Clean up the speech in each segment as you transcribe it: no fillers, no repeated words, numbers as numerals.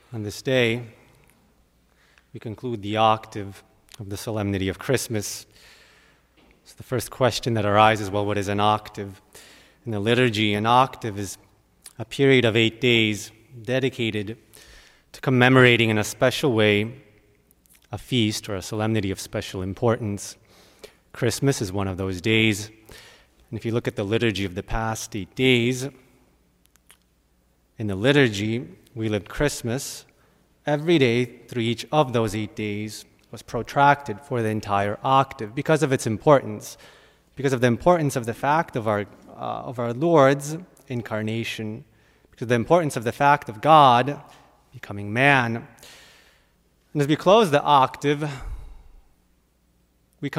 On this day, we conclude the octave of the Solemnity of Christmas. So the first question that arises, well, what is an octave? In the liturgy, an octave is a period of 8 days dedicated to commemorating in a special way a feast or a solemnity of special importance. Christmas is one of those days. And if you look at the liturgy of the past 8 days, in the liturgy, we lived Christmas. Every day through each of those 8 days was protracted for the entire octave because of its importance, because of the importance of the fact of our Lord's incarnation, because of the importance of the fact of God becoming man. And as we close the octave, we've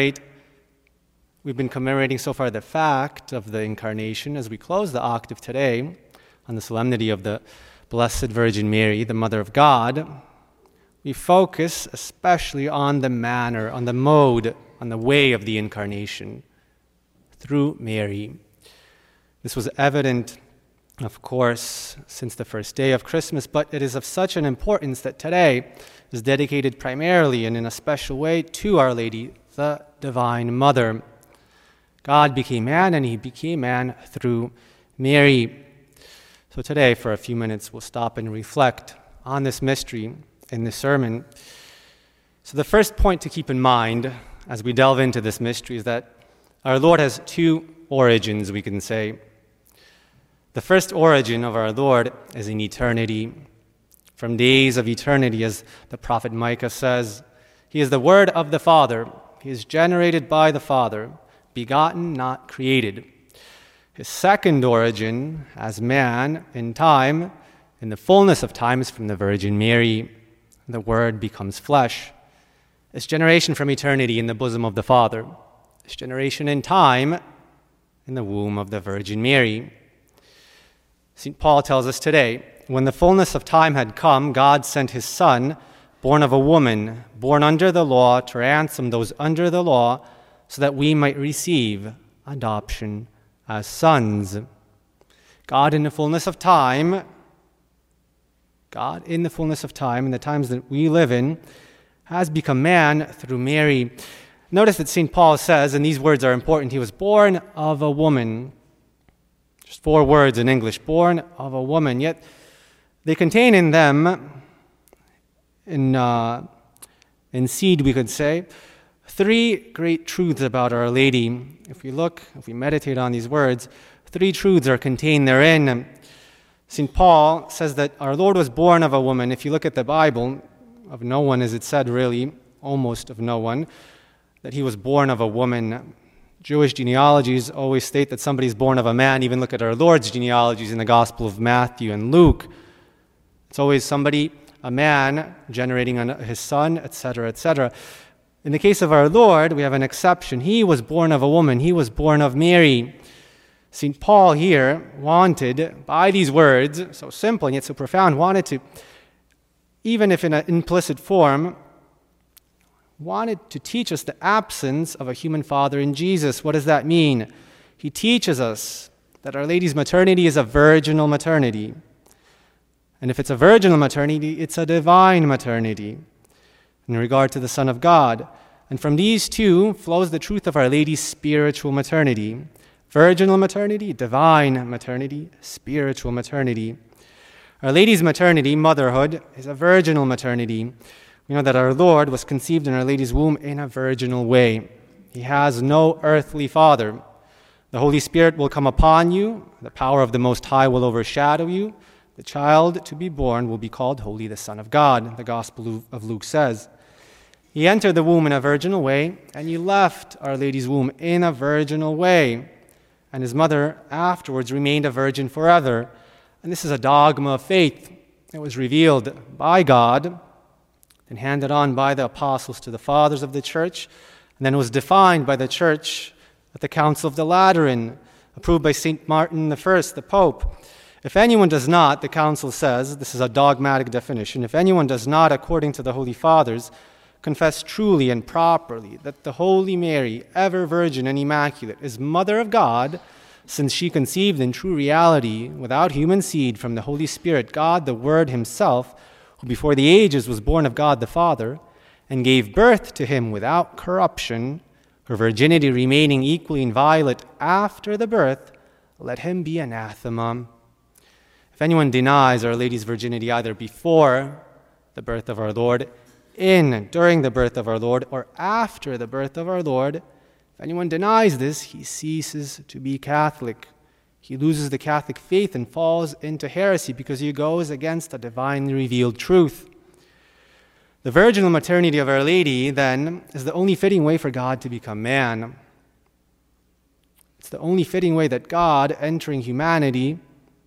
been commemorating so far the fact of the incarnation. As we close the octave today, on the solemnity of the Blessed Virgin Mary, the Mother of God, we focus especially on the manner, on the mode, on the way of the incarnation through Mary. This was evident, of course, since the first day of Christmas, but it is of such an importance that today is dedicated primarily and in a special way to Our Lady, the Divine Mother. God became man, and He became man through Mary. So today, for a few minutes, we'll stop and reflect on this mystery in this sermon. So the first point to keep in mind as we delve into this mystery is that our Lord has two origins, we can say. The first origin of our Lord is in eternity. From days of eternity, as the prophet Micah says, He is the Word of the Father. He is generated by the Father, begotten, not created. His second origin as man in time, in the fullness of time, is from the Virgin Mary. The Word becomes flesh. His generation from eternity in the bosom of the Father. His generation in time in the womb of the Virgin Mary. St. Paul tells us today, when the fullness of time had come, God sent His Son, born of a woman, born under the law, to ransom those under the law, so that we might receive adoption as sons. God in the fullness of time, in the times that we live in, has become man through Mary. Notice that St. Paul says, and these words are important, He was born of a woman. Just 4 words in English, born of a woman, yet they contain in them, in seed we could say, 3 great truths about Our Lady. If we meditate on these words, 3 truths are contained therein. St. Paul says that our Lord was born of a woman. If you look at the Bible, of no one is it said really, almost of no one, that He was born of a woman. Jewish genealogies always state that somebody's born of a man. Even look at our Lord's genealogies in the Gospel of Matthew and Luke. It's always somebody, a man, generating His son, etc., etc. In the case of our Lord, we have an exception. He was born of a woman. He was born of Mary. St. Paul here wanted, by these words, so simple and yet so profound, wanted to, even if in an implicit form, wanted to teach us the absence of a human father in Jesus. What does that mean? He teaches us that Our Lady's maternity is a virginal maternity. And if it's a virginal maternity, it's a divine maternity in regard to the Son of God. And from these two flows the truth of Our Lady's spiritual maternity. Virginal maternity, divine maternity, spiritual maternity. Our Lady's maternity, motherhood, is a virginal maternity. We know that our Lord was conceived in Our Lady's womb in a virginal way. He has no earthly father. The Holy Spirit will come upon you. The power of the Most High will overshadow you. The child to be born will be called Holy, the Son of God, the Gospel of Luke says. He entered the womb in a virginal way, and He left Our Lady's womb in a virginal way. And His mother afterwards remained a virgin forever. And this is a dogma of faith. It was revealed by God and handed on by the apostles to the fathers of the church, and then was defined by the church at the Council of the Lateran, approved by St. Martin I, the Pope. If anyone does not, the council says, this is a dogmatic definition, if anyone does not, according to the Holy Fathers, confess truly and properly that the Holy Mary, ever Virgin and Immaculate, is Mother of God, since she conceived in true reality, without human seed, from the Holy Spirit, God, the Word Himself, who before the ages was born of God the Father, and gave birth to him without corruption, her virginity remaining equally inviolate after the birth, let him be anathema. If anyone denies Our Lady's virginity either before the birth of our Lord, during the birth of our Lord, or after the birth of our Lord, if anyone denies this, he ceases to be Catholic. He loses the Catholic faith and falls into heresy because he goes against a divinely revealed truth. The virginal maternity of Our Lady, then, is the only fitting way for God to become man. It's the only fitting way that God entering humanity,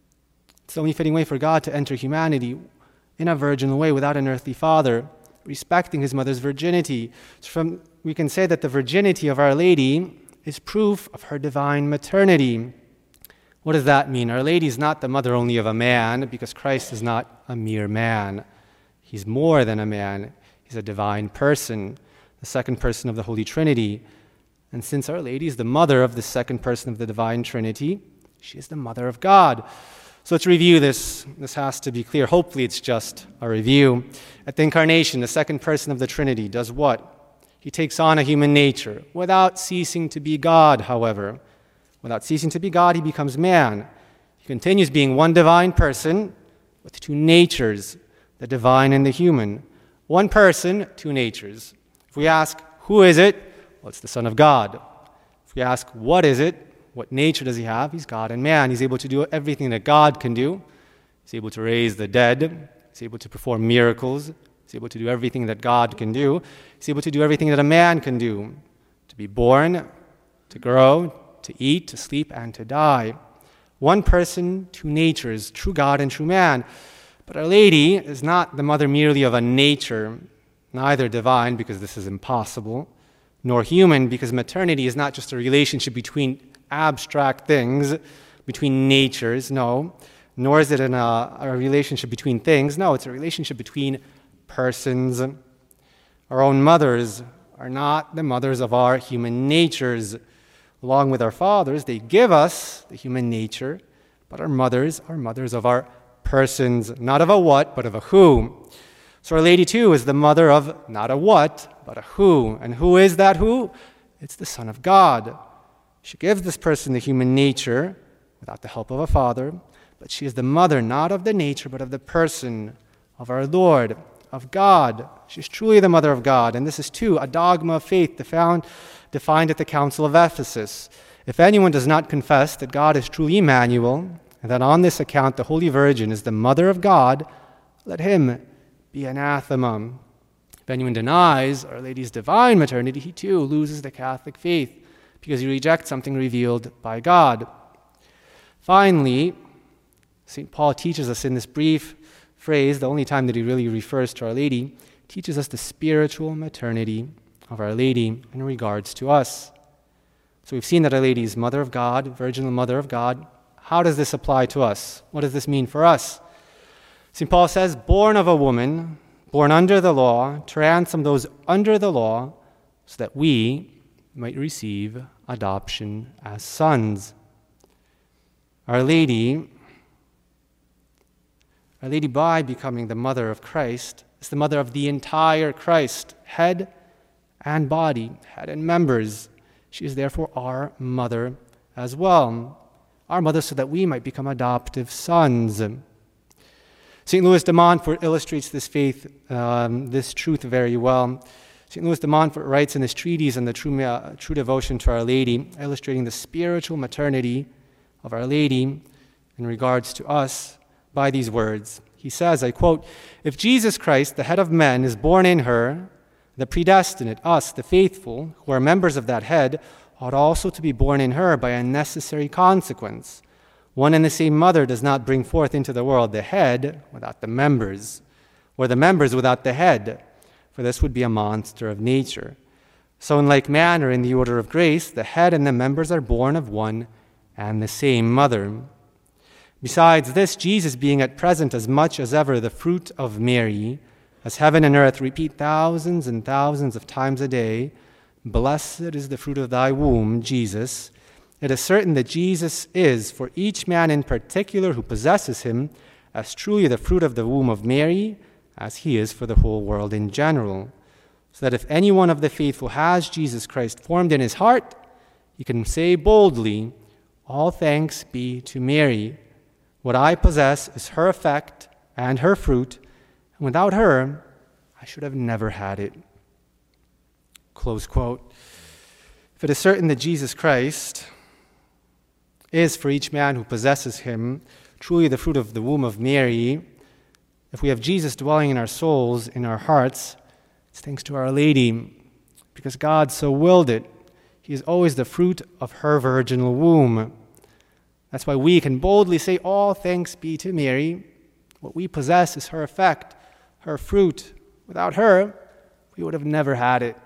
it's the only fitting way for God to enter humanity in a virginal way without an earthly father, respecting his mother's virginity. So we can say that the virginity of Our Lady is proof of her divine maternity. What does that mean? Our Lady is not the mother only of a man, because Christ is not a mere man. He's more than a man. He's a divine person, the second person of the Holy Trinity. And since Our Lady is the mother of the second person of the divine Trinity, she is the mother of God. So let's review this. This has to be clear. Hopefully it's just a review. At the Incarnation, the second person of the Trinity does what? He takes on a human nature without ceasing to be God, however. Without ceasing to be God, he becomes man. He continues being one divine person with two natures, the divine and the human. One person, two natures. If we ask, who is it? Well, it's the Son of God. If we ask, what is it? What nature does he have? He's God and man. He's able to do everything that God can do. He's able to raise the dead. He's able to perform miracles. He's able to do everything that God can do. He's able to do everything that a man can do. To be born, to grow, to eat, to sleep, and to die. One person, two natures, true God and true man. But Our Lady is not the mother merely of a nature, neither divine, because this is impossible, nor human, because maternity is not just a relationship between abstract things, between natures, no. Nor is it a relationship between things, no. It's a relationship between persons. Our own mothers are not the mothers of our human natures. Along with our fathers, they give us the human nature, but our mothers are mothers of our persons, not of a what, but of a who. So Our Lady, too, is the mother of not a what, but a who. And who is that who? It's the Son of God. She gives this person the human nature without the help of a father, but she is the mother not of the nature, but of the person of our Lord, of God. She's truly the mother of God. And this is, too, a dogma of faith defined at the Council of Ephesus. If anyone does not confess that God is truly Emmanuel, and that on this account the Holy Virgin is the mother of God, let him be anathema. If anyone denies Our Lady's divine maternity, he too loses the Catholic faith, because he rejects something revealed by God. Finally, St. Paul teaches us in this brief phrase, the only time that he really refers to Our Lady, teaches us the spiritual maternity of Our Lady in regards to us. So we've seen that Our Lady is Mother of God, Virginal Mother of God. How does this apply to us? What does this mean for us? St. Paul says, born of a woman, born under the law, to ransom those under the law, so that we might receive adoption as sons. Our Lady, by becoming the mother of Christ, is the mother of the entire Christ, head and body, head and members. She is therefore our mother as well. Our mother so that we might become adoptive sons. St. Louis de Montfort illustrates this faith, this truth very well. St. Louis de Montfort writes in his treatise on the true devotion to Our Lady, illustrating the spiritual maternity of Our Lady in regards to us by these words. He says, I quote, "If Jesus Christ, the head of men, is born in her, the predestinate, us, the faithful, who are members of that head, ought also to be born in her by a necessary consequence. One and the same mother does not bring forth into the world the head without the members, or the members without the head, for this would be a monster of nature. So in like manner, in the order of grace, the head and the members are born of one and the same mother. Besides this, Jesus being at present as much as ever the fruit of Mary, as heaven and earth repeat thousands and thousands of times a day, blessed is the fruit of thy womb, Jesus. It is certain that Jesus is, for each man in particular who possesses him, as truly the fruit of the womb of Mary, as he is for the whole world in general, so that if any one of the faithful has Jesus Christ formed in his heart, he can say boldly, "All thanks be to Mary. What I possess is her effect and her fruit, and without her, I should have never had it." Close quote. If it is certain that Jesus Christ is for each man who possesses him truly the fruit of the womb of Mary, if we have Jesus dwelling in our souls, in our hearts, it's thanks to Our Lady, because God so willed it. He is always the fruit of her virginal womb. That's why we can boldly say, "All thanks be to Mary. What we possess is her effect, her fruit. Without her, we would have never had it."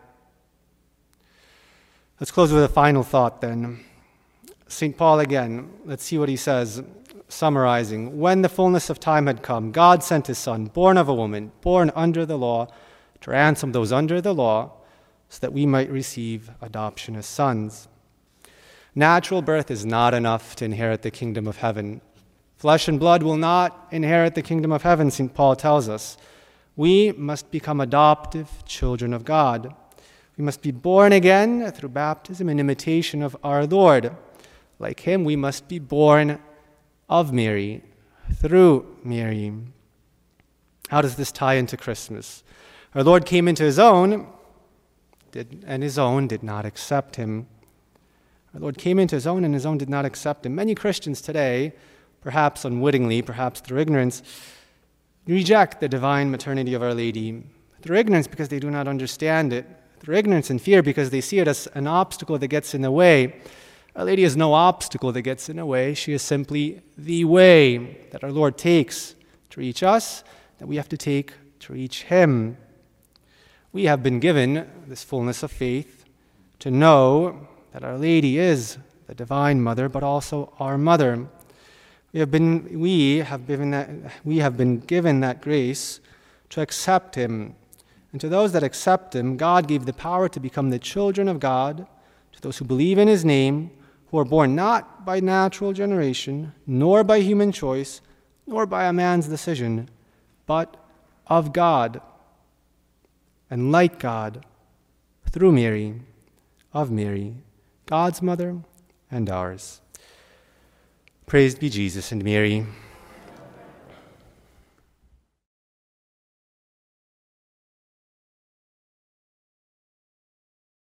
Let's close with a final thought then. St. Paul again, let's see what he says, summarizing. When the fullness of time had come, God sent his Son, born of a woman, born under the law, to ransom those under the law, so that we might receive adoption as sons. Natural birth is not enough to inherit the kingdom of heaven. Flesh and blood will not inherit the kingdom of heaven, St. Paul tells us. We must become adoptive children of God. We must be born again through baptism in imitation of our Lord. Like him, we must be born of Mary, through Mary. How does this tie into Christmas? Our Lord came into his own, and his own did not accept him. Our Lord came into his own, and his own did not accept him. Many Christians today, perhaps unwittingly, perhaps through ignorance, reject the divine maternity of Our Lady. Through ignorance because they do not understand it. Through ignorance and fear because they see it as an obstacle that gets in the way. Our Lady is no obstacle that gets in the way. She is simply the way that our Lord takes to reach us, that we have to take to reach him. We have been given this fullness of faith to know that Our Lady is the divine mother, but also our mother. We have been given that grace to accept him. And to those that accept him, God gave the power to become the children of God, to those who believe in his name, who are born not by natural generation, nor by human choice, nor by a man's decision, but of God, and like God, through Mary, of Mary, God's mother and ours. Praised be Jesus and Mary.